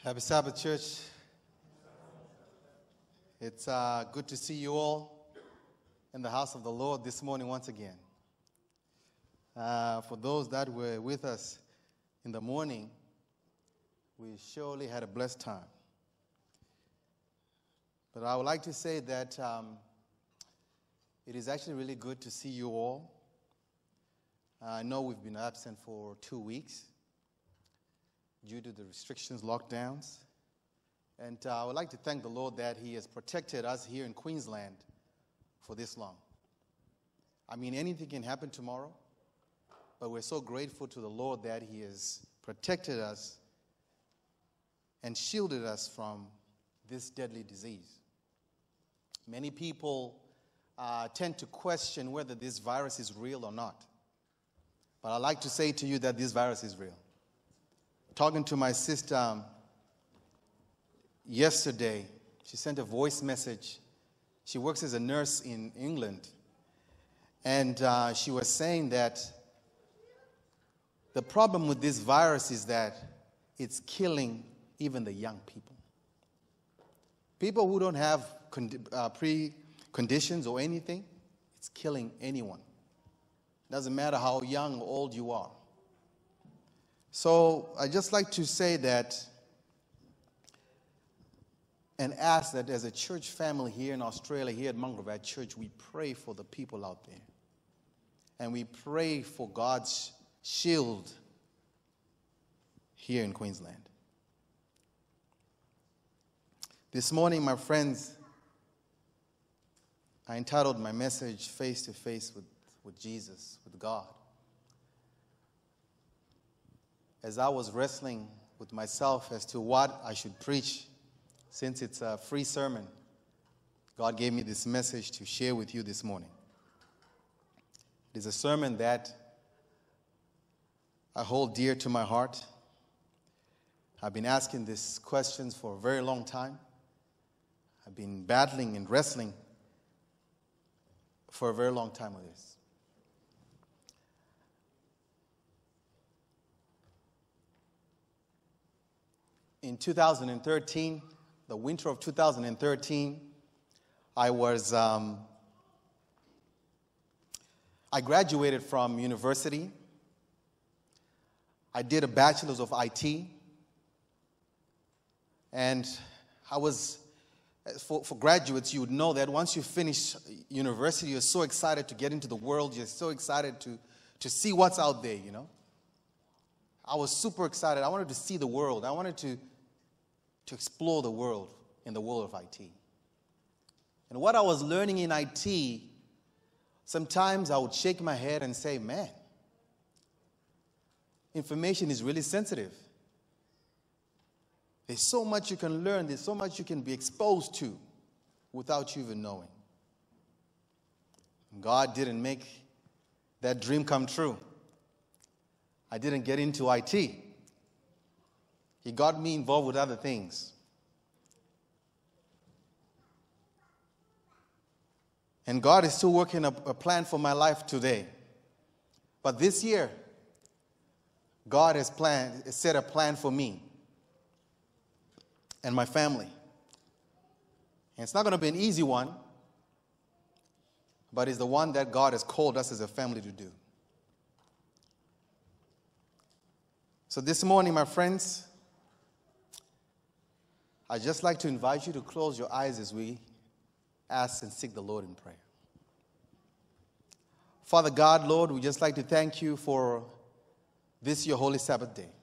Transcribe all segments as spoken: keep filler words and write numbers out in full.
Happy Sabbath, church. It's uh, good to see you all in the house of the Lord this morning once again. Uh, for those that were with us in the morning, we surely had a blessed time. But I would like to say that um, it is actually really good to see you all. I know we've been absent for two weeks. Due to the restrictions, lockdowns. And uh, I would like to thank the Lord that He has protected us here in Queensland for this long. I mean, anything can happen tomorrow, but we're so grateful to the Lord that He has protected us and shielded us from this deadly disease. Many people uh, tend to question whether this virus is real or not. But I'd like to say to you that this virus is real. Talking to my sister um, yesterday, she sent a voice message. She works as a nurse in England. And uh, she was saying that the problem with this virus is that it's killing even the young people. People who don't have con- uh, preconditions or anything, it's killing anyone. Doesn't matter how young or old you are. So I just like to say that and ask that as a church family here in Australia, here at Mangrovad Church, we pray for the people out there. And we pray for God's shield here in Queensland. This morning, my friends, I entitled my message, Face to Face with, with Jesus, with God. As I was wrestling with myself as to what I should preach, since it's a free sermon, God gave me this message to share with you this morning. It is a sermon that I hold dear to my heart. I've been asking these questions for a very long time. I've been battling and wrestling for a very long time with this. In two thousand thirteen, the winter of two thousand thirteen, I was, um, I graduated from university. I did a bachelor's of I T. And I was, for, for graduates, you would know that once you finish university, you're so excited to get into the world. You're so excited to, to see what's out there, you know. I was super excited. I wanted to see the world. I wanted to to explore the world in the world of I T. And what I was learning in I T, sometimes I would shake my head and say, man, information is really sensitive. There's so much you can learn, there's so much you can be exposed to without you even knowing. God didn't make that dream come true. I didn't get into I T. He got me involved with other things. And God is still working a, a plan for my life today. But this year, God has planned, set a plan for me and my family. And it's not going to be an easy one, but it's the one that God has called us as a family to do. So this morning, my friends, I'd just like to invite you to close your eyes as we ask and seek the Lord in prayer. Father God, Lord, we just like to thank you for this, your holy Sabbath day.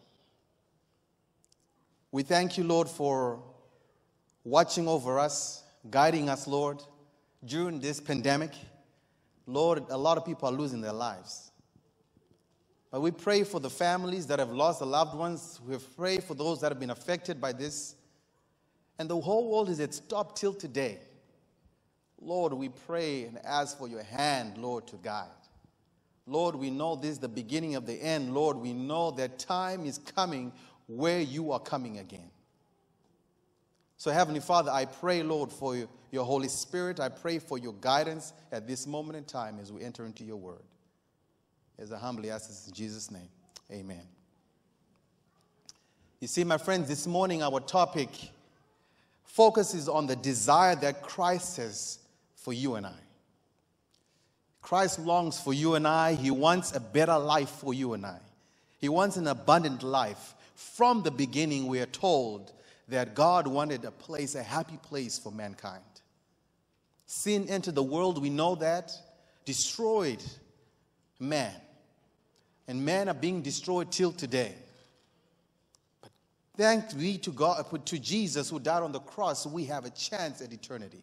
We thank you, Lord, for watching over us, guiding us, Lord, during this pandemic. Lord, a lot of people are losing their lives. But we pray for the families that have lost their loved ones. We pray for those that have been affected by this. And the whole world is at stop till today. Lord, we pray and ask for your hand, Lord, to guide. Lord, we know this is the beginning of the end. Lord, we know that time is coming where you are coming again. So, Heavenly Father, I pray, Lord, for your, your Holy Spirit. I pray for your guidance at this moment in time as we enter into your word. As I humbly ask this in Jesus' name, amen. You see, my friends, this morning our topic focuses on the desire that Christ has for you and I. Christ longs for you and I. He wants a better life for you and I. He wants an abundant life. From the beginning, we are told that God wanted a place, a happy place for mankind. Sin entered the world, we know that, destroyed man. And men are being destroyed till today. But thanks be to God, to Jesus who died on the cross, we have a chance at eternity.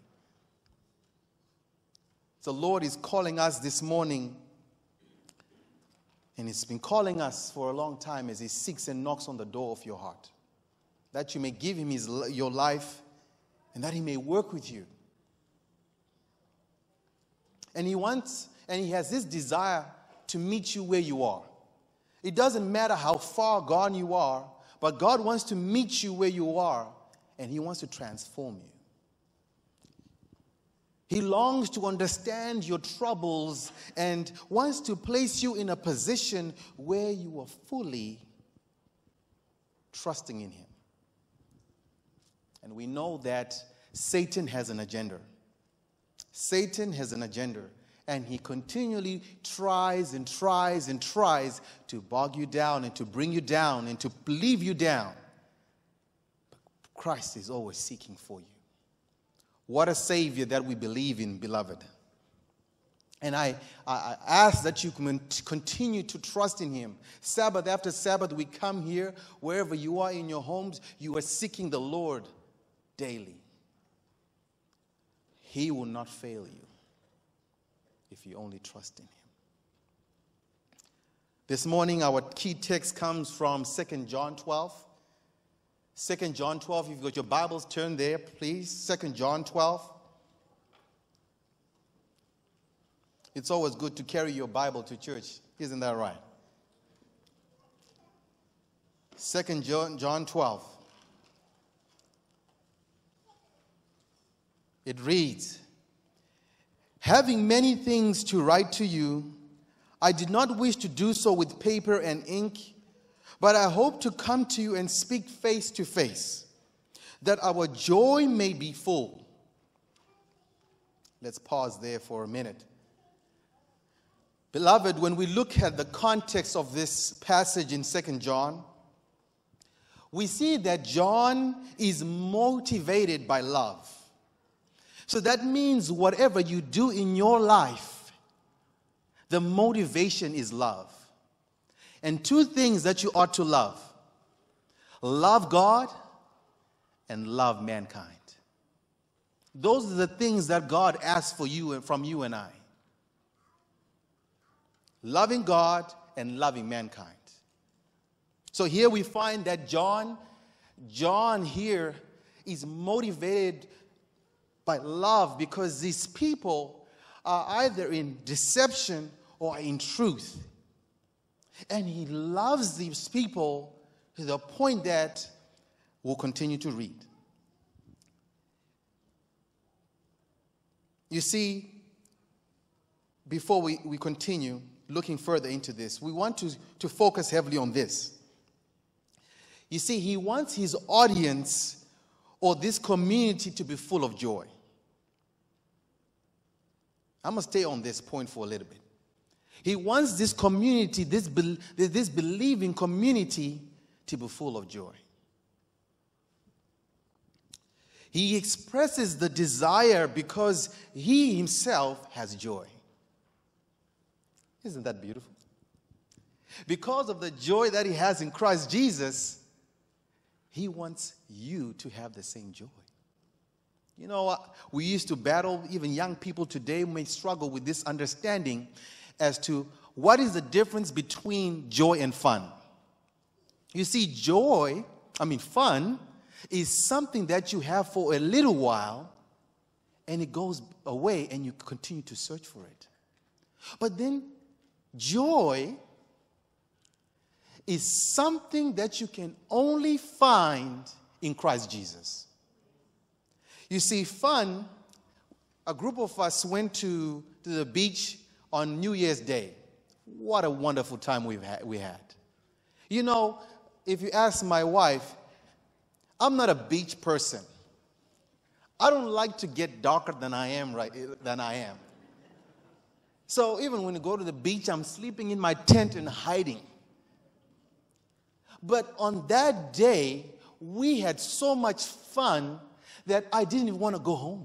The Lord is calling us this morning, and He's been calling us for a long time as He seeks and knocks on the door of your heart, that you may give Him his, your life and that He may work with you. And He wants, and He has this desire to meet you where you are. It doesn't matter how far gone you are, but God wants to meet you where you are, and He wants to transform you. He longs to understand your troubles and wants to place you in a position where you are fully trusting in Him. And we know that Satan has an agenda. Satan has an agenda, and he continually tries and tries and tries to bog you down and to bring you down and to leave you down. But Christ is always seeking for you. What a Savior that we believe in, beloved. And I, I ask that you continue to trust in Him. Sabbath after Sabbath, we come here. Wherever you are in your homes, you are seeking the Lord daily. He will not fail you if you only trust in Him. This morning, our key text comes from Second John twelve. Second John twelve, if you've got your Bibles, turn there, please. Second John twelve. It's always good to carry your Bible to church. Isn't that right? Second John twelve. It reads, "Having many things to write to you, I did not wish to do so with paper and ink, but I hope to come to you and speak face to face, that our joy may be full." Let's pause there for a minute. Beloved, when we look at the context of this passage in Second John, we see that John is motivated by love. So that means whatever you do in your life, the motivation is love. And two things that you ought to love: love God and love mankind. Those are the things that God asks for you and from you and I. Loving God and loving mankind. So here we find that John, John here is motivated by love because these people are either in deception or in truth. And he loves these people to the point that we'll continue to read. You see, before we, we continue looking further into this, we want to, to focus heavily on this. You see, he wants his audience or this community to be full of joy. I'm going to stay on this point for a little bit. He wants this community, this, be, this believing community, to be full of joy. He expresses the desire because he himself has joy. Isn't that beautiful? Because of the joy that he has in Christ Jesus, he wants you to have the same joy. You know, we used to battle, even young people today may struggle with this understanding as to what is the difference between joy and fun. You see, joy, I mean fun, is something that you have for a little while and it goes away and you continue to search for it. But then joy is something that you can only find in Christ Jesus. You see, fun, a group of us went to, to the beach on New Year's Day. What a wonderful time we've had, we had. You know, if you ask my wife, I'm not a beach person. I don't like to get darker than I am right than I am. So even when you go to the beach, I'm sleeping in my tent and hiding. But on that day, we had so much fun that I didn't even want to go home.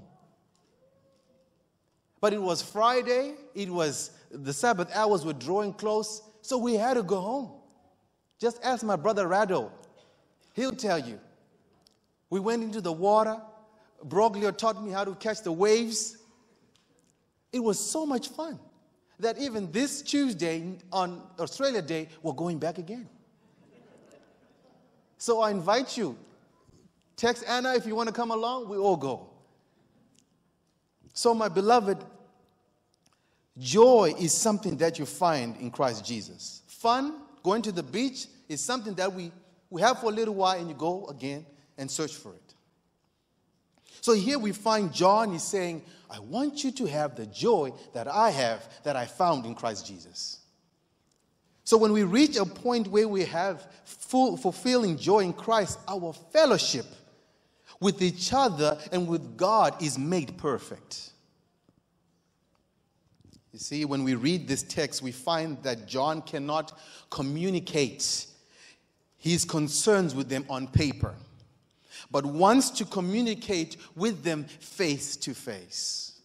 But it was Friday, it was the Sabbath hours were drawing close, so we had to go home. Just ask my brother Rado. He'll tell you. We went into the water. Broglio taught me how to catch the waves. It was so much fun that even this Tuesday on Australia Day, we're going back again. So I invite you. Text Anna if you want to come along. We all go. So my beloved, joy is something that you find in Christ Jesus. Fun, going to the beach, is something that we, we have for a little while and you go again and search for it. So here we find John is saying, I want you to have the joy that I have, that I found in Christ Jesus. So when we reach a point where we have full, fulfilling joy in Christ, our fellowship with each other and with God is made perfect. You see, when we read this text, we find that John cannot communicate his concerns with them on paper, but wants to communicate with them face to face.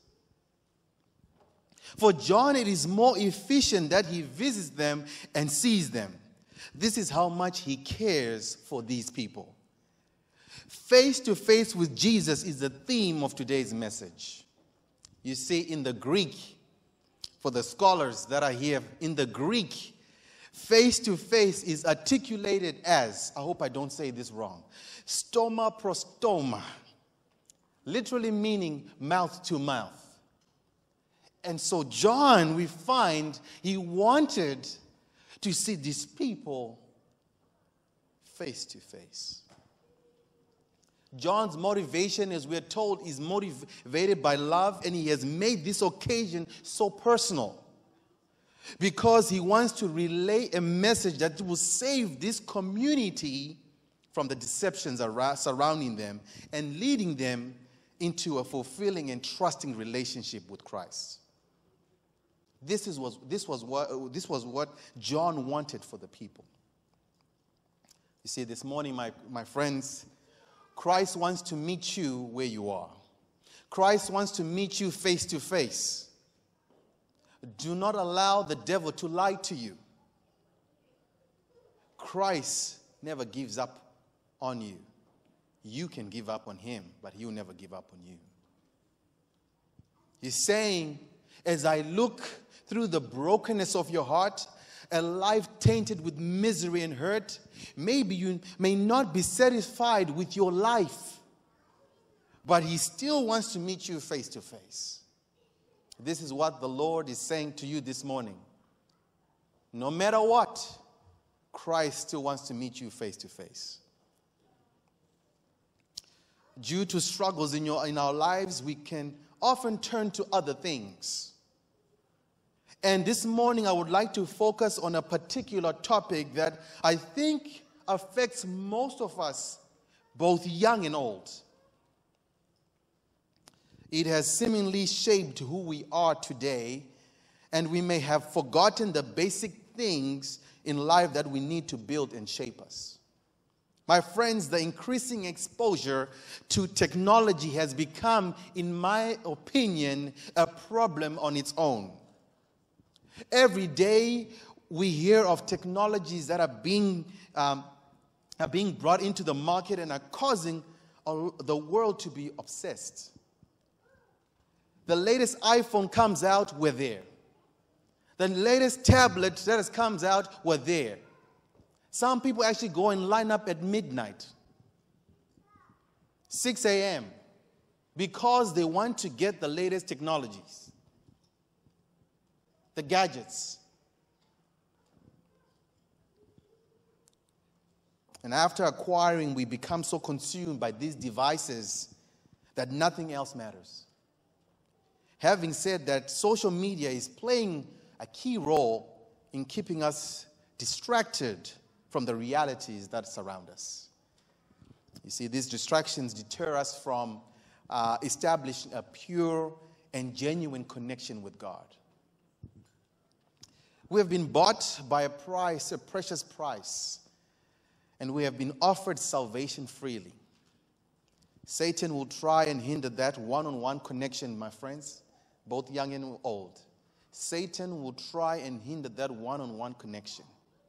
For John, it is more efficient that he visits them and sees them. This is how much he cares for these people. Face to face with Jesus is the theme of today's message. You see, in the Greek, for the scholars that are here, in the Greek, face to face is articulated as, I hope I don't say this wrong, stoma prostoma, literally meaning mouth to mouth. And so John, we find, he wanted to see these people face to face. John's motivation, as we're told, is motivated by love, and he has made this occasion so personal because he wants to relay a message that will save this community from the deceptions surrounding them and leading them into a fulfilling and trusting relationship with Christ. This is was this was what this was what John wanted for the people. You see, this morning, my, my friends, Christ wants to meet you where you are. Christ wants to meet you face to face. Do not allow the devil to lie to you. Christ never gives up on you. You can give up on him, but he will never give up on you. He's saying, as I look through the brokenness of your heart, a life tainted with misery and hurt, maybe you may not be satisfied with your life, but he still wants to meet you face to face. This is what the Lord is saying to you this morning. No matter what, Christ still wants to meet you face to face. Due to struggles in, your, in our lives, we can often turn to other things. And this morning, I would like to focus on a particular topic that I think affects most of us, both young and old. It has seemingly shaped who we are today, and we may have forgotten the basic things in life that we need to build and shape us. My friends, the increasing exposure to technology has become, in my opinion, a problem on its own. Every day we hear of technologies that are being, um, are being brought into the market and are causing uh, the world to be obsessed. The latest iPhone comes out, we're there. The latest tablet that comes out, we're there. Some people actually go and line up at midnight, six a.m., because they want to get the latest technologies, the gadgets. And after acquiring, we become so consumed by these devices that nothing else matters. Having said that, social media is playing a key role in keeping us distracted from the realities that surround us. You see, these distractions deter us from uh, establishing a pure and genuine connection with God. We have been bought by a price, a precious price, and we have been offered salvation freely. Satan will try and hinder that one-on-one connection, my friends, both young and old. Satan will try and hinder that one-on-one connection.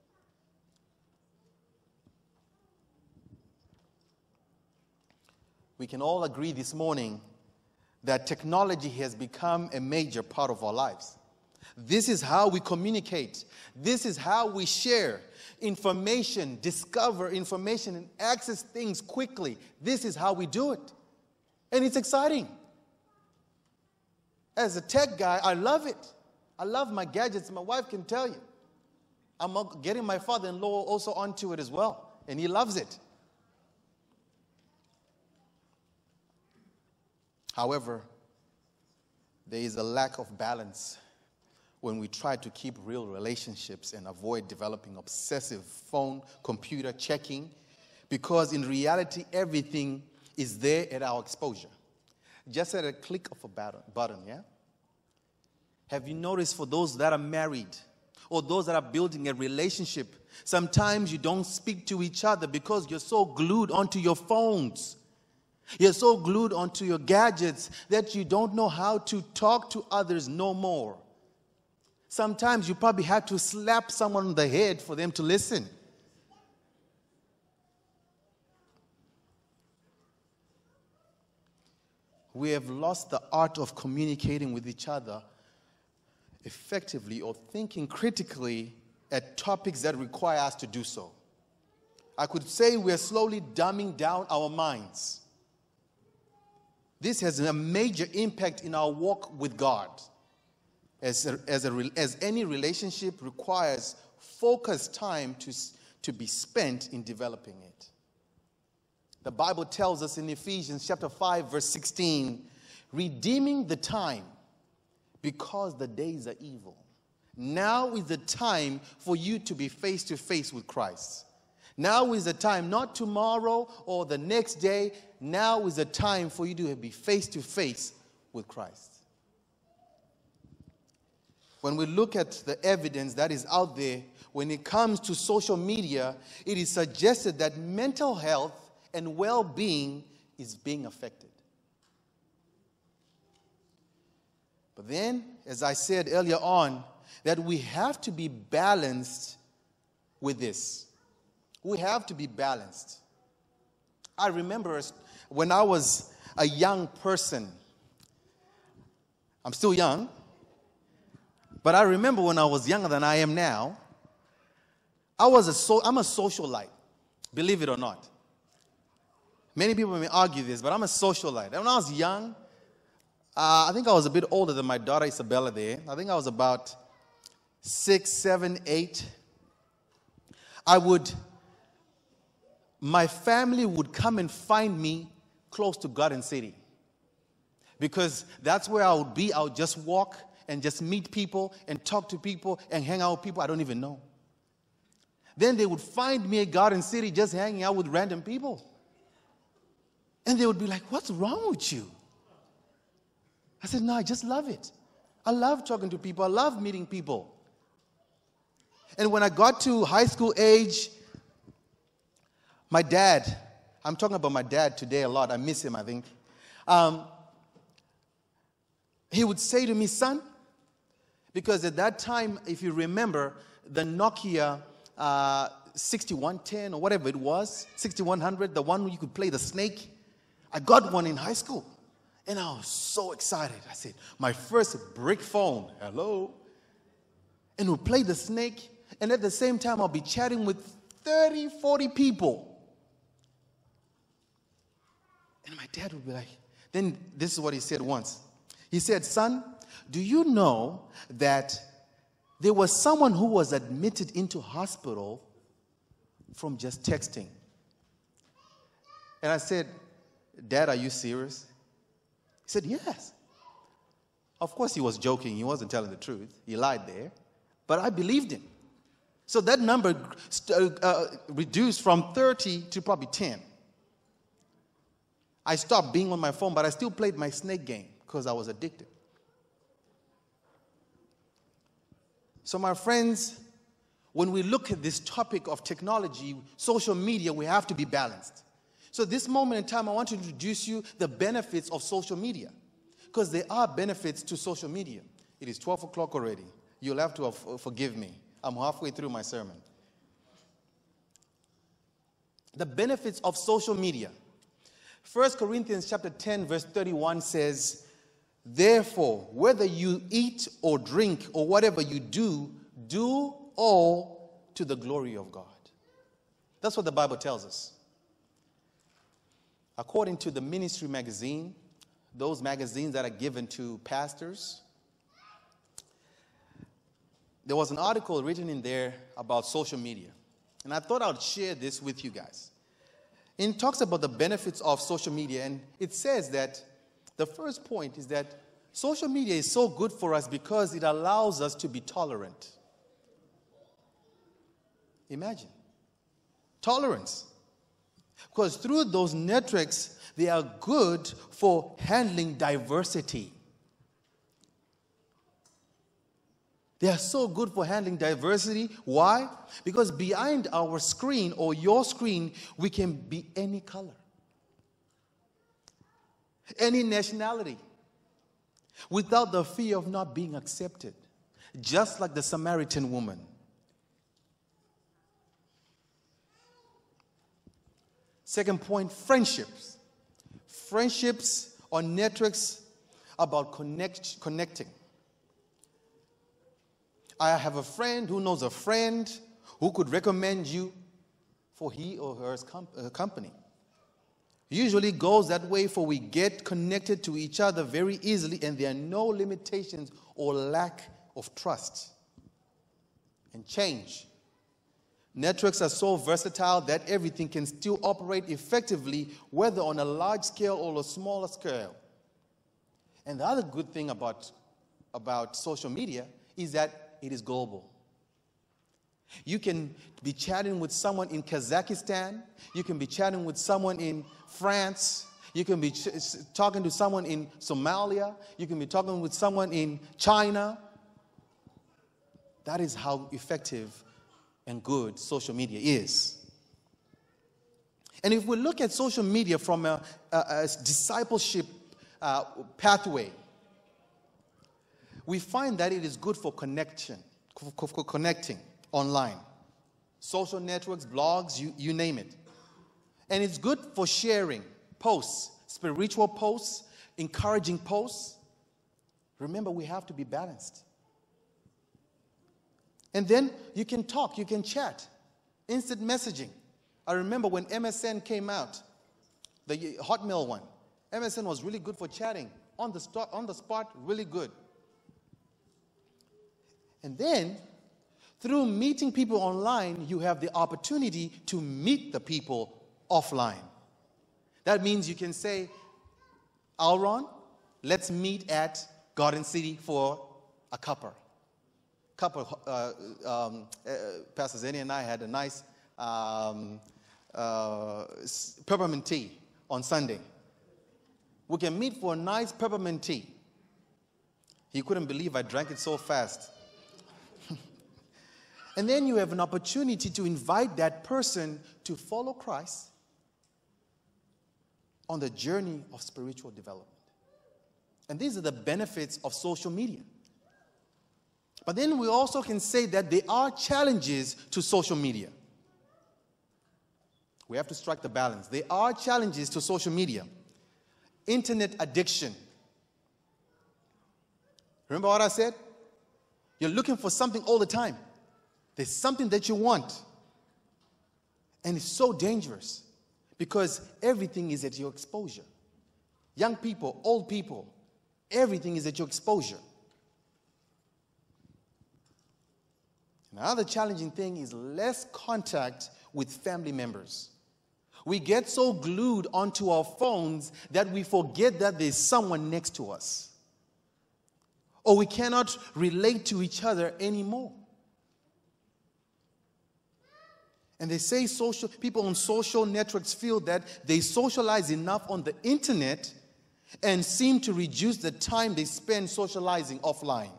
We can all agree this morning that technology has become a major part of our lives. This is how we communicate. This is how we share information, discover information, and access things quickly. This is how we do it. And it's exciting. As a tech guy, I love it. I love my gadgets. My wife can tell you. I'm getting my father-in-law also onto it as well, and he loves it. However, there is a lack of balance when we try to keep real relationships and avoid developing obsessive phone, computer checking, because in reality, everything is there at our exposure. Just at a click of a button, button, yeah? Have you noticed for those that are married or those that are building a relationship, sometimes you don't speak to each other because you're so glued onto your phones. You're so glued onto your gadgets that you don't know how to talk to others no more. Sometimes you probably had to slap someone on the head for them to listen. We have lost the art of communicating with each other effectively or thinking critically at topics that require us to do so. I could say we're slowly dumbing down our minds. This has a major impact in our walk with God. As, a, as, a, as any relationship requires focused time to, to be spent in developing it. The Bible tells us in Ephesians chapter five, verse sixteen, redeeming the time because the days are evil. Now is the time for you to be face to face with Christ. Now is the time, not tomorrow or the next day. Now is the time for you to be face to face with Christ. When we look at the evidence that is out there, when it comes to social media, it is suggested that mental health and well-being is being affected. But then, as I said earlier on, that we have to be balanced with this. We have to be balanced. I remember when I was a young person, I'm still young, but I remember when I was younger than I am now, I was a so, I'm a socialite, believe it or not. Many people may argue this, but I'm a socialite. And when I was young, uh, I think I was a bit older than my daughter Isabella there. I think I was about six, seven, eight. I would, my family would come and find me close to Garden City. Because that's where I would be. I would just walk and just meet people and talk to people and hang out with people I don't even know. Then they would find me at Garden City just hanging out with random people. And they would be like, what's wrong with you? I said, no, I just love it. I love talking to people. I love meeting people. And when I got to high school age, my dad, I'm talking about my dad today a lot. I miss him, I think. Um, he would say to me, son, because at that time, if you remember, the Nokia uh, sixty-one ten or whatever it was, sixty-one hundred, the one where you could play the snake, I got one in high school. And I was so excited. I said, my first brick phone, hello. And we'll play the snake. And at the same time, I'll be chatting with thirty, forty people. And my dad would be like, then this is what he said once. He said, son, do you know that there was someone who was admitted into hospital from just texting? And I said, Dad, are you serious? He said, yes. Of course he was joking. He wasn't telling the truth. He lied there. But I believed him. So that number uh, reduced from thirty to probably ten. I stopped being on my phone, but I still played my snake game because I was addicted. So my friends, when we look at this topic of technology, social media, we have to be balanced. So this moment in time, I want to introduce you the benefits of social media, because there are benefits to social media. It is twelve o'clock already. You'll have to uh, forgive me. I'm halfway through my sermon. The benefits of social media. First Corinthians chapter ten, verse thirty-one says, therefore, whether you eat or drink or whatever you do, do all to the glory of God. That's what the Bible tells us. According to the Ministry magazine, those magazines that are given to pastors, there was an article written in there about social media. And I thought I would share this with you guys. And it talks about the benefits of social media. And it says that the first point is that social media is so good for us because it allows us to be tolerant. Imagine. Tolerance. Because through those networks, they are good for handling diversity. They are so good for handling diversity. Why? Because behind our screen or your screen, we can be any color, any nationality, without the fear of not being accepted, just like the Samaritan woman. Second point, friendships. Friendships on networks about connect, connecting. I have a friend who knows a friend who could recommend you for he or her company. Usually goes that way, for we get connected to each other very easily, and there are no limitations or lack of trust and change. Networks are so versatile that everything can still operate effectively, whether on a large scale or a smaller scale. And the other good thing about, about social media is that it is global. You can be chatting with someone in Kazakhstan. You can be chatting with someone in France. You can be ch- talking to someone in Somalia. You can be talking with someone in China. That is how effective and good social media is. And if we look at social media from a, a, a discipleship uh, pathway, we find that it is good for connection, for, for connecting online. Social networks, blogs, you, you name it. And it's good for sharing posts, spiritual posts, encouraging posts. Remember, we have to be balanced. And then you can talk, you can chat, instant messaging. I remember when M S N came out, the Hotmail one. M S N was really good for chatting, on the, st- on the spot, really good. And then, through meeting people online, you have the opportunity to meet the people offline. That means you can say, Alron, let's meet at Garden City for a cuppa. Couple, uh, um, uh, Pastor Zenny and I had a nice um, uh, peppermint tea on Sunday. We can meet for a nice peppermint tea. He couldn't believe I drank it so fast. And then you have an opportunity to invite that person to follow Christ on the journey of spiritual development. And these are the benefits of social media. But then we also can say that there are challenges to social media. We have to strike the balance. There are challenges to social media. Internet addiction. Remember what I said? You're looking for something all the time. There's something that you want. And it's so dangerous because everything is at your exposure. Young people, old people, everything is at your exposure. Another challenging thing is less contact with family members. We get so glued onto our phones that we forget that there's someone next to us. Or we cannot relate to each other anymore. And they say social people on social networks feel that they socialize enough on the internet and seem to reduce the time they spend socializing offline.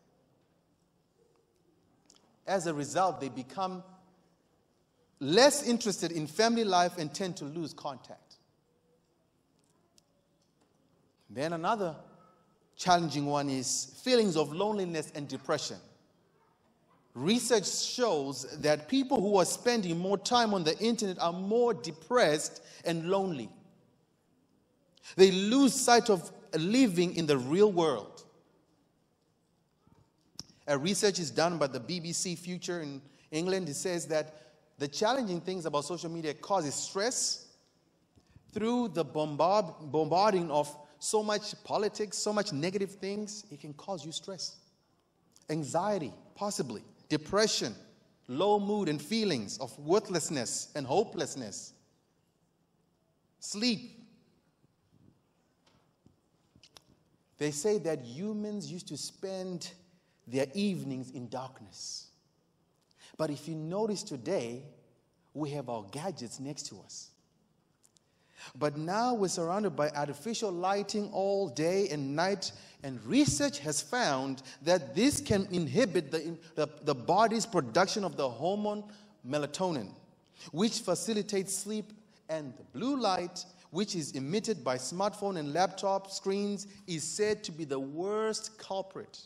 As a result, they become less interested in family life and tend to lose contact. Then another challenging one is feelings of loneliness and depression. Research shows that people who are spending more time on the internet are more depressed and lonely. They lose sight of living in the real world. A research is done by the B B C Future in England. It says that the challenging things about social media causes stress through the bombard, bombarding of so much politics, so much negative things. It can cause you stress, anxiety, possibly, depression, low mood and feelings of worthlessness and hopelessness, sleep. They say that humans used to spend their evenings in darkness. But if you notice today, we have our gadgets next to us. But now we're surrounded by artificial lighting all day and night, and research has found that this can inhibit the, the, the body's production of the hormone melatonin, which facilitates sleep, and the blue light, which is emitted by smartphone and laptop screens, is said to be the worst culprit.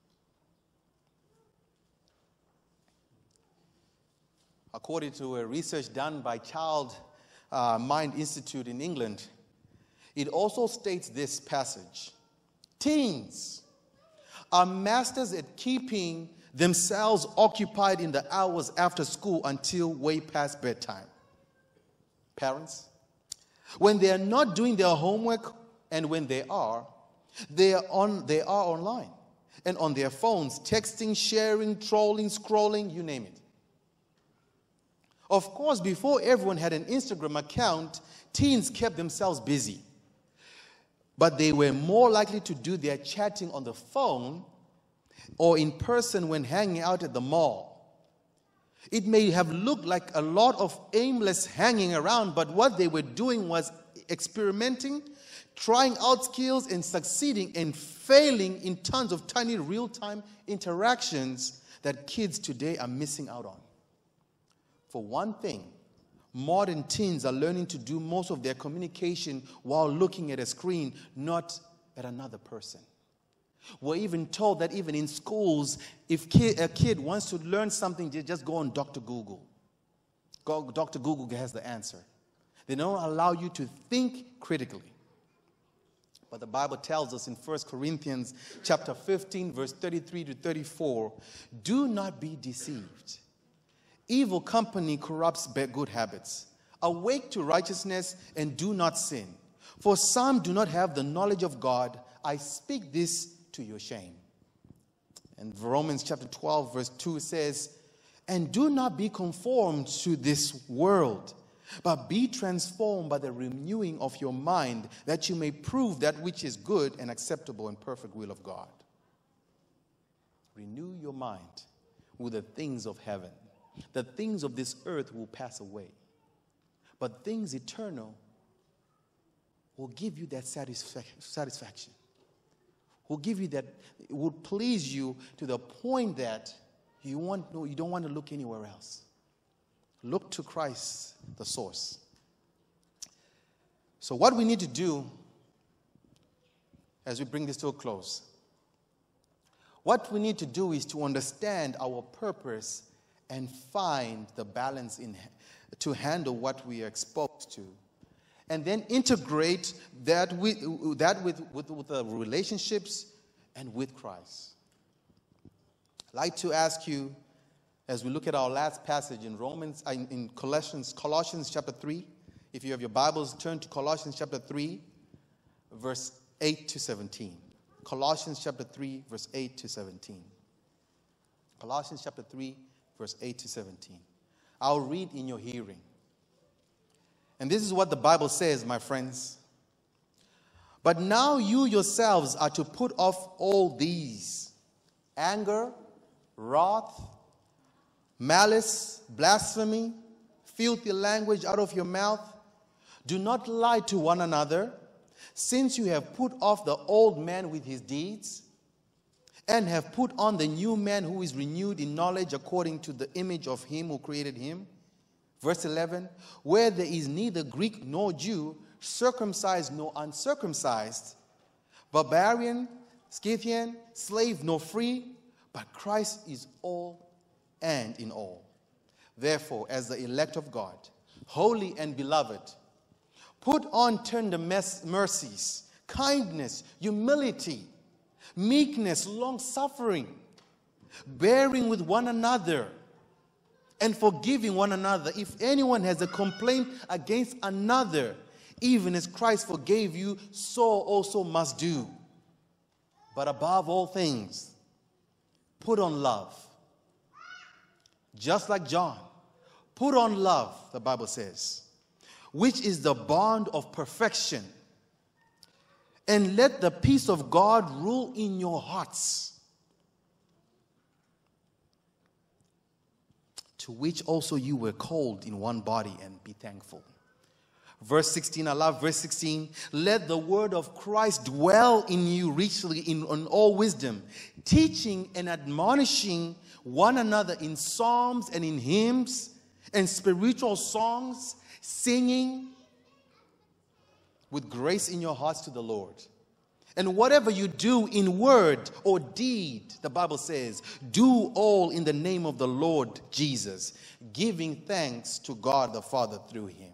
According to a research done by Child uh, Mind Institute in England, it also states this passage: teens are masters at keeping themselves occupied in the hours after school until way past bedtime. Parents, when they are not doing their homework, and when they are, they are, on, they are online and on their phones, texting, sharing, trolling, scrolling, you name it. Of course, before everyone had an Instagram account, teens kept themselves busy. But they were more likely to do their chatting on the phone or in person when hanging out at the mall. It may have looked like a lot of aimless hanging around, but what they were doing was experimenting, trying out skills, and succeeding and failing in tons of tiny real-time interactions that kids today are missing out on. For one thing, modern teens are learning to do most of their communication while looking at a screen, not at another person. We're even told that even in schools, if kid, a kid wants to learn something, they just go on Doctor Google. Go, Doctor Google has the answer. They don't allow you to think critically. But the Bible tells us in First Corinthians chapter fifteen, verse thirty-three to thirty-four, do not be deceived. Evil company corrupts good habits. Awake to righteousness and do not sin. For some do not have the knowledge of God. I speak this to your shame. And Romans chapter twelve, verse two says, and do not be conformed to this world, but be transformed by the renewing of your mind, that you may prove that which is good and acceptable and perfect will of God. Renew your mind with the things of heaven. The things of this earth will pass away, but things eternal will give you that satisfaction, will give you that, it will please you to the point that you, want, you don't want to look anywhere else. Look to Christ, the source. So what we need to do as we bring this to a close, what we need to do is to understand our purpose and find the balance in to handle what we are exposed to, and then integrate that with that with, with, with the relationships and with Christ. I'd like to ask you, as we look at our last passage in Romans, in, in Colossians, Colossians chapter three. If you have your Bibles, turn to Colossians chapter three, verse eight to seventeen. Colossians chapter three, verse eight to seventeen. Colossians chapter three, verse eight to seventeen. I'll read in your hearing. And this is what the Bible says, my friends. But now you yourselves are to put off all these: anger, wrath, malice, blasphemy, filthy language out of your mouth. Do not lie to one another, since you have put off the old man with his deeds, and have put on the new man who is renewed in knowledge according to the image of him who created him. Verse eleven, where there is neither Greek nor Jew, circumcised nor uncircumcised, barbarian, Scythian, slave nor free, but Christ is all and in all. Therefore, as the elect of God, holy and beloved, put on tender mercies, kindness, humility, meekness, long-suffering, bearing with one another, and forgiving one another. If anyone has a complaint against another, even as Christ forgave you, so also must do. But above all things, put on love. Just like John, put on love, the Bible says, which is the bond of perfection. And let the peace of God rule in your hearts, to which also you were called in one body, and be thankful. Verse sixteen, I love verse sixteen. Let the word of Christ dwell in you richly in, in all wisdom, teaching and admonishing one another in psalms and in hymns and spiritual songs, singing with grace in your hearts to the Lord. And whatever you do in word or deed, the Bible says, do all in the name of the Lord Jesus, giving thanks to God the Father through him.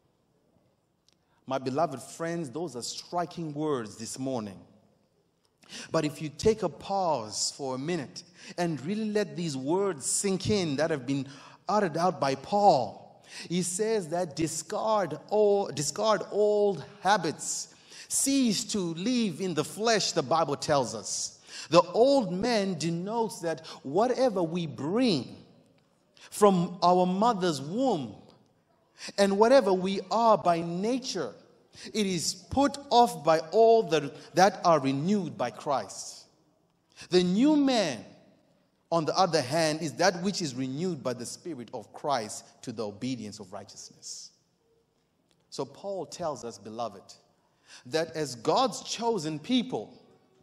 My beloved friends, those are striking words this morning. But if you take a pause for a minute and really let these words sink in that have been uttered out by Paul, he says that discard all, discard old habits. Cease to live in the flesh, the Bible tells us. The old man denotes that whatever we bring from our mother's womb and whatever we are by nature, it is put off by all that, that are renewed by Christ. The new man, on the other hand, is that which is renewed by the Spirit of Christ to the obedience of righteousness. So Paul tells us, beloved, that as God's chosen people,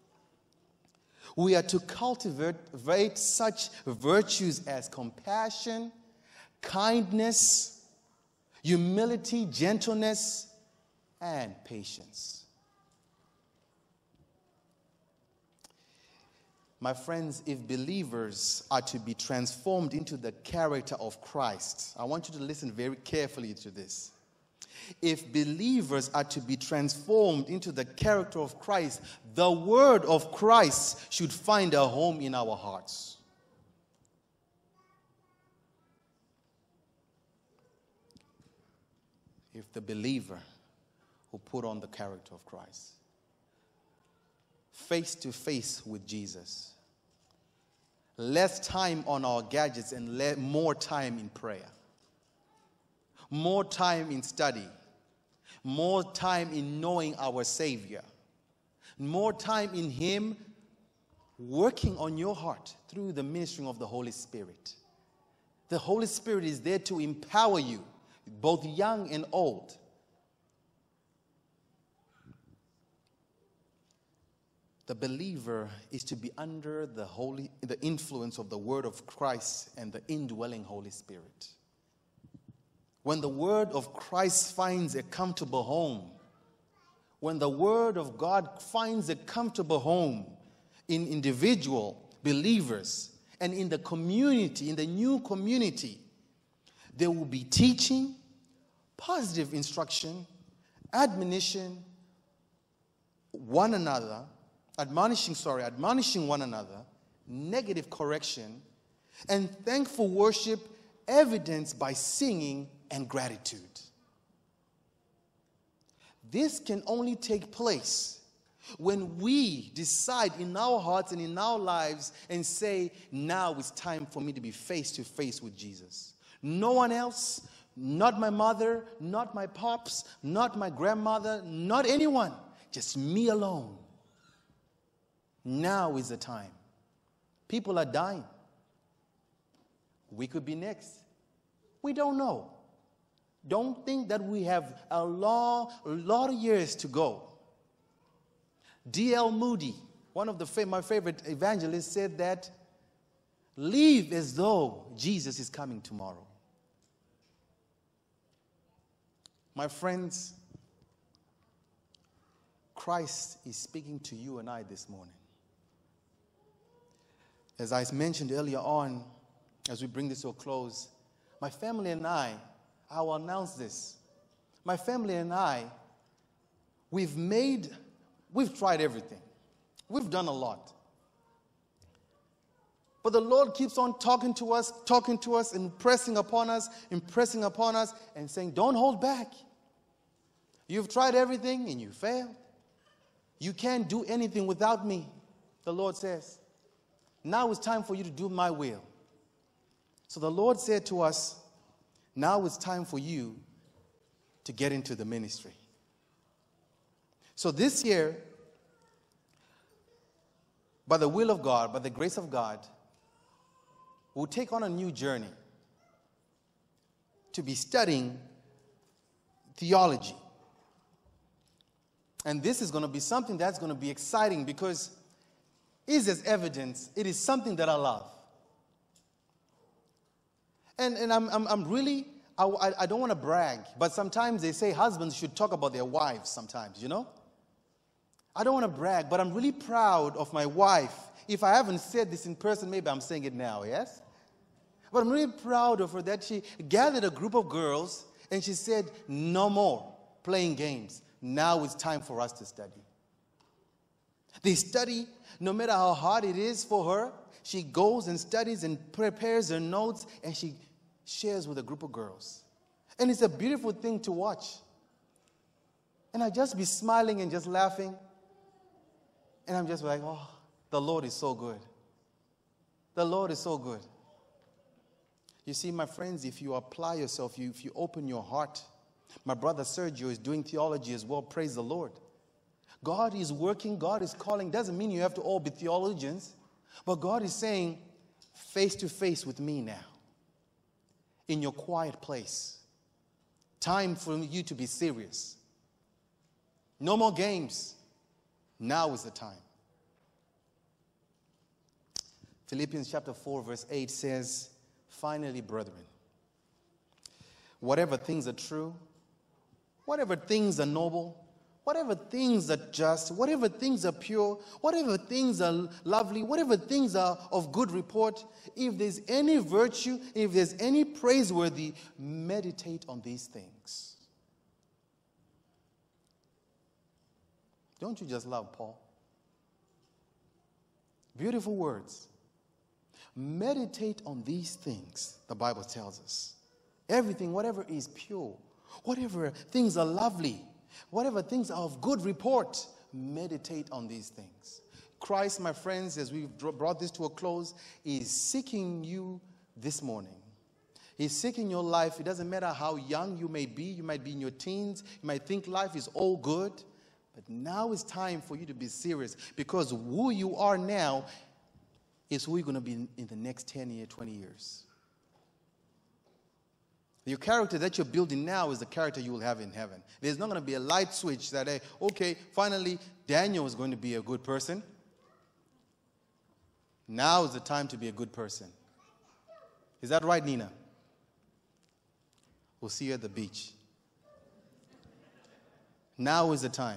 we are to cultivate such virtues as compassion, kindness, humility, gentleness, and patience. My friends, if believers are to be transformed into the character of Christ, I want you to listen very carefully to this. If believers are to be transformed into the character of Christ, the word of Christ should find a home in our hearts. If the believer who put on the character of Christ, face to face with Jesus, less time on our gadgets and le- more time in prayer, more time in study, more time in knowing our Savior, more time in Him working on your heart through the ministering of the Holy Spirit. The Holy Spirit is there to empower you, both young and old. The believer is to be under the holy, the influence of the word of Christ and the indwelling Holy Spirit. When the word of Christ finds a comfortable home, when the word of God finds a comfortable home in individual believers and in the community, in the new community, there will be teaching, positive instruction, admonition, one another, admonishing, sorry, admonishing one another, negative correction, and thankful worship evidenced by singing and gratitude. This can only take place when we decide in our hearts and in our lives and say, now it's time for me to be face to face with Jesus. No one else, not my mother, not my pops, not my grandmother, not anyone, just me alone. Now is the time. People are dying. We could be next. We don't know. Don't think that we have a long, a lot of years to go. D L Moody, one of the, my favorite evangelists, said that, live as though Jesus is coming tomorrow. My friends, Christ is speaking to you and I this morning. As I mentioned earlier on, as we bring this to a close, my family and I, I will announce this. My family and I, we've made, we've tried everything. We've done a lot. But the Lord keeps on talking to us, talking to us, impressing upon us, impressing upon us, and saying, don't hold back. You've tried everything and you failed. You can't do anything without me, the Lord says. Now it's time for you to do my will. So the Lord said to us, now it's time for you to get into the ministry. So this year, by the will of God, by the grace of God, we'll take on a new journey to be studying theology. And this is going to be something that's going to be exciting because is as evidence, it is something that I love. And, and I'm, I'm, I'm really, I, I don't want to brag, but sometimes they say husbands should talk about their wives sometimes, you know? I don't want to brag, but I'm really proud of my wife. If I haven't said this in person, maybe I'm saying it now, yes? But I'm really proud of her that she gathered a group of girls and she said, no more playing games. Now it's time for us to study. They study, no matter how hard it is for her, she goes and studies and prepares her notes and she shares with a group of girls. And it's a beautiful thing to watch. And I just be smiling and just laughing. And I'm just like, oh, the Lord is so good. The Lord is so good. You see, my friends, if you apply yourself, you, if you open your heart, my brother Sergio is doing theology as well, praise the Lord. God is working, God is calling. Doesn't mean you have to all be theologians, but God is saying, face to face with me now, in your quiet place. Time for you to be serious. No more games. Now is the time. Philippians chapter four, verse eight says, finally, brethren, whatever things are true, whatever things are noble, whatever things are just, whatever things are pure, whatever things are lovely, whatever things are of good report, if there's any virtue, if there's any praiseworthy, meditate on these things. Don't you just love Paul? Beautiful words. Meditate on these things, the Bible tells us. Everything, whatever is pure, whatever things are lovely, whatever things are of good report, meditate on these things. Christ, my friends, as we've brought this to a close, is seeking you this morning. He's seeking your life. It doesn't matter how young you may be. You might be in your teens. You might think life is all good. But now it's time for you to be serious, because who you are now is who you're going to be in, in the next ten years, twenty years. Your character that you're building now is the character you will have in heaven. There's not going to be a light switch that, hey, okay, finally, Daniel is going to be a good person. Now is the time to be a good person. Is that right, Nina? We'll see you at the beach. Now is the time.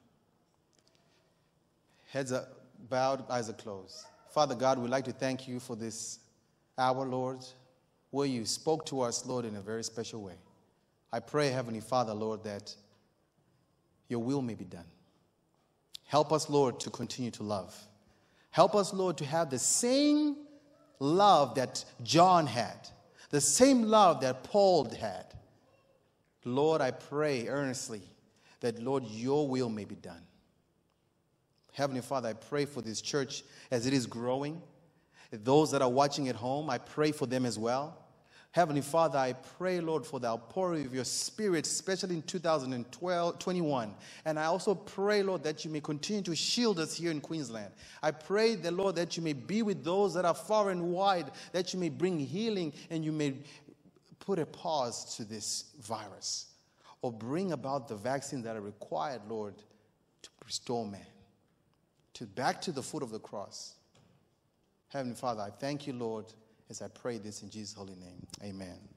Heads are bowed, eyes are closed. Father God, we'd like to thank you for this hour, Lord, where you spoke to us, Lord, in a very special way. I pray, Heavenly Father, Lord, that your will may be done. Help us, Lord, to continue to love. Help us, Lord, to have the same love that John had, the same love that Paul had. Lord, I pray earnestly that, Lord, your will may be done. Heavenly Father, I pray for this church as it is growing. Those that are watching at home, I pray for them as well. Heavenly Father, I pray, Lord, for the outpouring of your Spirit, especially in two thousand twenty-one. And I also pray, Lord, that you may continue to shield us here in Queensland. I pray, the Lord, that you may be with those that are far and wide, that you may bring healing and you may put a pause to this virus or bring about the vaccines that are required, Lord, to restore man, to back to the foot of the cross. Heavenly Father, I thank you, Lord, as I pray this in Jesus' holy name. Amen.